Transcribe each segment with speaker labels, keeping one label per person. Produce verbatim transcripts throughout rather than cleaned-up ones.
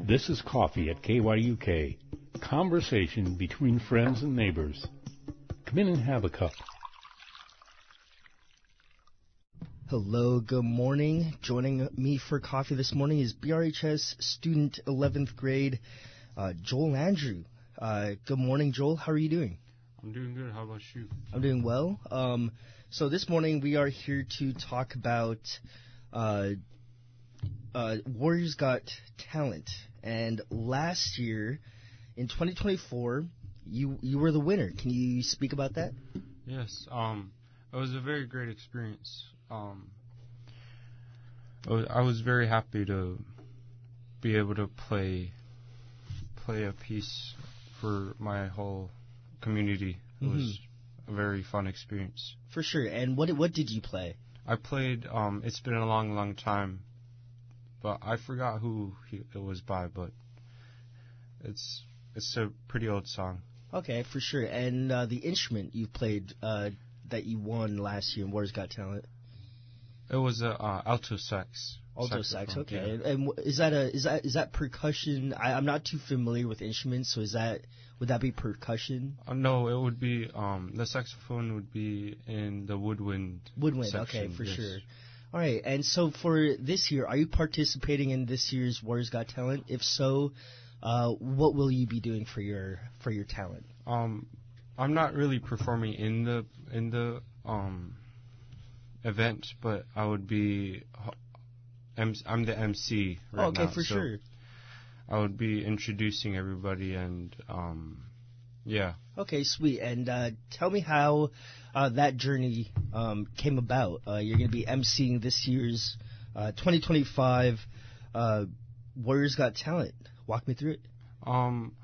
Speaker 1: This is Coffee at K Y U K. Conversation between friends and neighbors. Come in and have a cup.
Speaker 2: Hello, good morning. Joining me for coffee this morning is B R H S student eleventh grade, uh, Joel Andrew. Uh, good morning, Joel. How are you doing?
Speaker 3: I'm doing good. How about you?
Speaker 2: I'm doing well. Um, so this morning we are here to talk about uh, uh, Warriors Got Talent. And last year, in twenty twenty-four, you you were the winner. Can you speak about that?
Speaker 3: Yes. Um, it was a very great experience. Um, I was, I was very happy to be able to play play a piece for my whole community. It mm-hmm. was a very fun experience.
Speaker 2: For sure. And what what did you play?
Speaker 3: I played. Um, it's been a long, long time, but I forgot who he, it was by. But it's it's a pretty old song.
Speaker 2: Okay, for sure. And uh, the instrument you played uh, that you won last year in Warriors Got Talent.
Speaker 3: It was a uh, alto sax.
Speaker 2: Alto sax, okay.
Speaker 3: Yeah.
Speaker 2: And is that a is that is that percussion? I, I'm not too familiar with instruments, so is that would that be percussion?
Speaker 3: Uh, no, it would be um, the saxophone would be in the woodwind.
Speaker 2: Woodwind,
Speaker 3: section,
Speaker 2: okay, for
Speaker 3: yes.
Speaker 2: sure. All right, and so for this year, are you participating in this year's Warriors Got Talent? If so, uh, what will you be doing for your for your talent?
Speaker 3: Um, I'm not really performing in the in the um. event, but I would be. I'm the M C right
Speaker 2: oh, okay,
Speaker 3: now.
Speaker 2: for
Speaker 3: so
Speaker 2: sure.
Speaker 3: I would be introducing everybody, and um, yeah.
Speaker 2: Okay, sweet. And uh, tell me how uh, that journey um, came about. Uh, you're going to be emceeing this year's uh, twenty twenty-five uh, Warriors Got Talent. Walk me through it.
Speaker 3: Um,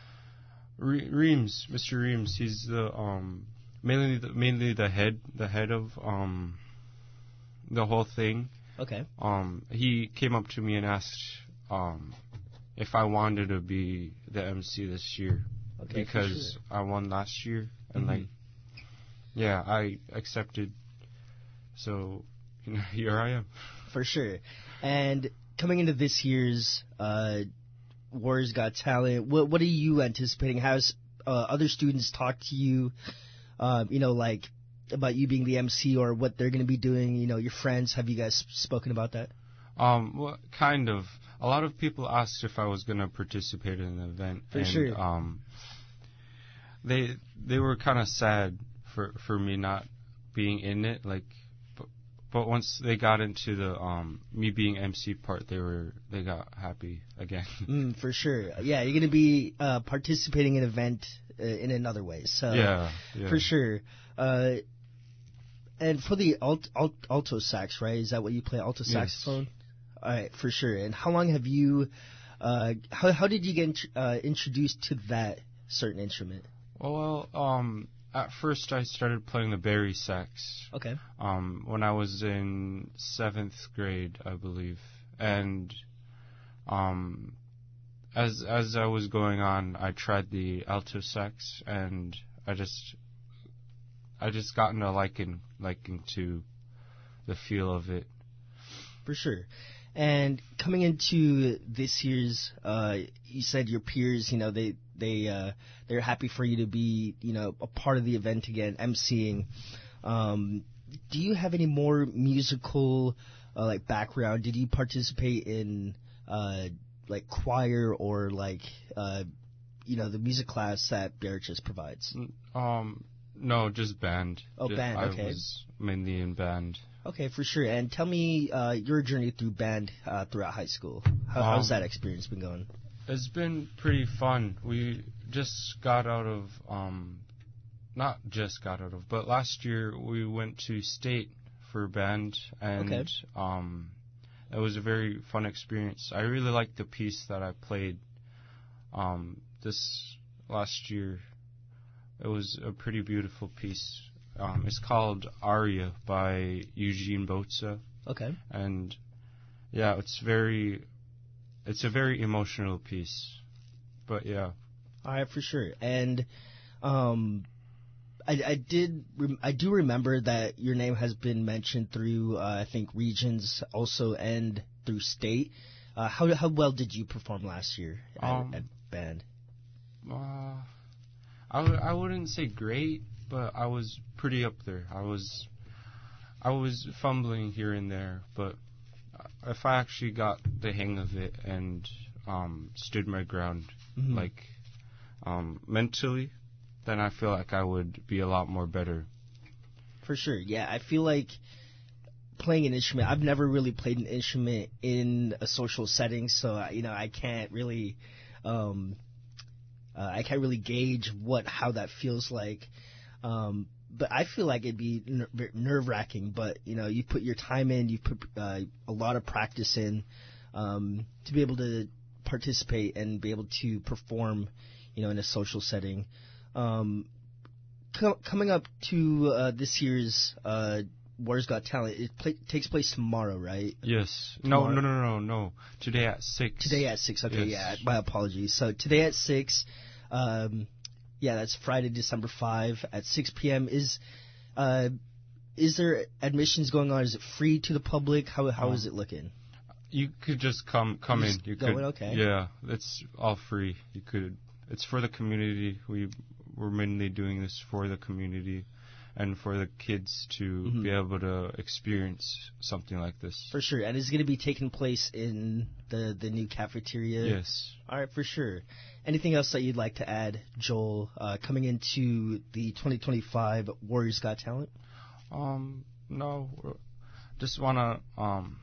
Speaker 3: Re- Reams, Mister Reams, he's the um mainly the, mainly the head the head of um. the whole thing.
Speaker 2: Okay.
Speaker 3: Um, he came up to me and asked um, if I wanted to be the M C this year.
Speaker 2: Okay,
Speaker 3: because
Speaker 2: sure.
Speaker 3: I won last year, and
Speaker 2: mm-hmm.
Speaker 3: like, yeah, I accepted. So, you know, here I am.
Speaker 2: For sure. And coming into this year's uh, Warriors Got Talent, what what are you anticipating? How's uh, other students talk to you? Uh, you know, like. About you being the M C or what they're going to be doing, you know, your friends, have you guys spoken about that?
Speaker 3: Um, well, kind of. A lot of people asked if I was going to participate in the event.
Speaker 2: For
Speaker 3: and,
Speaker 2: sure.
Speaker 3: Um, they they were kind of sad for for me not being in it, like, but, but once they got into the um me being M C part, they were they got happy again.
Speaker 2: Mm, for sure. Yeah, you're going to be uh, participating in an event uh, in another way. So
Speaker 3: yeah, yeah.
Speaker 2: For sure. Uh, And for the alt, alt, alto sax, right? Is that what you play, alto saxophone?
Speaker 3: Yes.
Speaker 2: All right, for sure. And how long have you, uh, how how did you get uh, introduced to that certain instrument?
Speaker 3: Well, um, at first I started playing the bari sax.
Speaker 2: Okay.
Speaker 3: Um, when I was in seventh grade, I believe, and um, as as I was going on, I tried the alto sax, and I just. I just gotten a liking liking to the feel of it.
Speaker 2: For sure. And coming into this year's, uh, you said your peers, you know, they they uh, they're happy for you to be, you know, a part of the event again, emceeing. Um, do you have any more musical uh, like background? Did you participate in uh, like choir or like uh, you know the music class that B R H S provides?
Speaker 3: Um. No, just band.
Speaker 2: Oh,
Speaker 3: just,
Speaker 2: band, okay.
Speaker 3: I was mainly in band.
Speaker 2: Okay, for sure. And tell me uh, your journey through band uh, throughout high school. How,
Speaker 3: um,
Speaker 2: how's that experience been going?
Speaker 3: It's been pretty fun. We just got out of, um, not just got out of, but last year we went to state for band, and
Speaker 2: okay.
Speaker 3: um, it was a very fun experience. I really liked the piece that I played um, this last year. It was a pretty beautiful piece. Um, it's called Aria by Eugene Botza.
Speaker 2: Okay.
Speaker 3: And yeah, it's very, it's a very emotional piece. But yeah.
Speaker 2: All right, for sure. And um, I, I did, rem- I do remember that your name has been mentioned through, uh, I think, regions also and through state. Uh, how how well did you perform last year at,
Speaker 3: Um,
Speaker 2: at band?
Speaker 3: Uh, I, w- I wouldn't say great, but I was pretty up there. I was I was fumbling here and there, but if I actually got the hang of it and um, stood my ground,
Speaker 2: Mhm.
Speaker 3: like um, mentally, then I feel like I would be a lot more better.
Speaker 2: For sure, yeah. I feel like playing an instrument. I've never really played an instrument in a social setting, so uh, you know I can't really, um, uh, I can't really gauge what how that feels like. Um, but I feel like it'd be ner- nerve wracking. But you know, you put your time in, you put uh, a lot of practice in um, to be able to participate and be able to perform, you know, in a social setting. Um, co- coming up to uh, this year's uh, Warriors Got Talent, it pla takes place tomorrow, right?
Speaker 3: Yes.
Speaker 2: Tomorrow?
Speaker 3: No, no, no, no, no. Today at six.
Speaker 2: Today at six. Okay,
Speaker 3: Yes.
Speaker 2: yeah. My apologies. So today at six. Um, yeah, that's Friday, December fifth at six p.m. Is uh, is there admissions going on? Is it free to the public? How how
Speaker 3: Um,
Speaker 2: is it looking?
Speaker 3: You could just come come
Speaker 2: You
Speaker 3: in.
Speaker 2: just
Speaker 3: You
Speaker 2: go
Speaker 3: could.
Speaker 2: in, okay.
Speaker 3: Yeah, it's all free. You could. It's for the community. We we're mainly doing this for the community, and for the kids to
Speaker 2: Mhm.
Speaker 3: be able to experience something like this.
Speaker 2: For sure. And it's going to be taking place in the the new cafeteria.
Speaker 3: Yes.
Speaker 2: All right, for sure. Anything else that you'd like to add, Joel, uh, coming into the twenty twenty-five Warriors Got Talent?
Speaker 3: Um. No. Just wanna um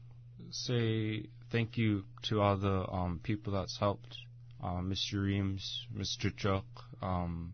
Speaker 3: say thank you to all the um people that's helped. Uh, Mister Reams, Mister Chuck, um,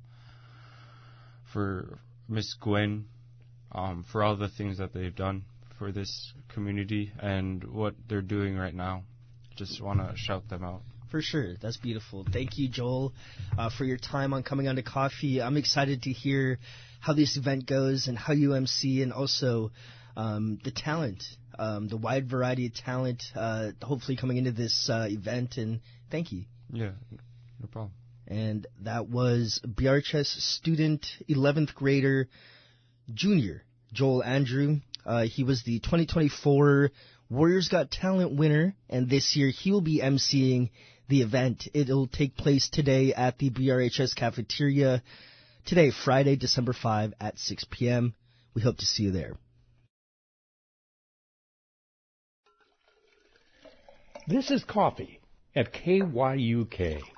Speaker 3: for Miss Gwen, um, for all the things that they've done for this community and what they're doing right now. Just want to shout them out.
Speaker 2: For sure. That's beautiful. Thank you, Joel, uh, for your time on Coming On to Coffee. I'm excited to hear how this event goes and how you M C, and also um, the talent, um, the wide variety of talent, uh, hopefully coming into this uh, event. And thank you.
Speaker 3: Yeah, no problem.
Speaker 2: And that was B R H S student, eleventh grader, junior, Joel Andrew. Uh, he was the twenty twenty-four Warriors Got Talent winner, and this year he will be emceeing the event. It'll take place today at the B R H S cafeteria, today, Friday, December fifth at six p.m. We hope to see you there.
Speaker 1: This is Coffee at K Y U K.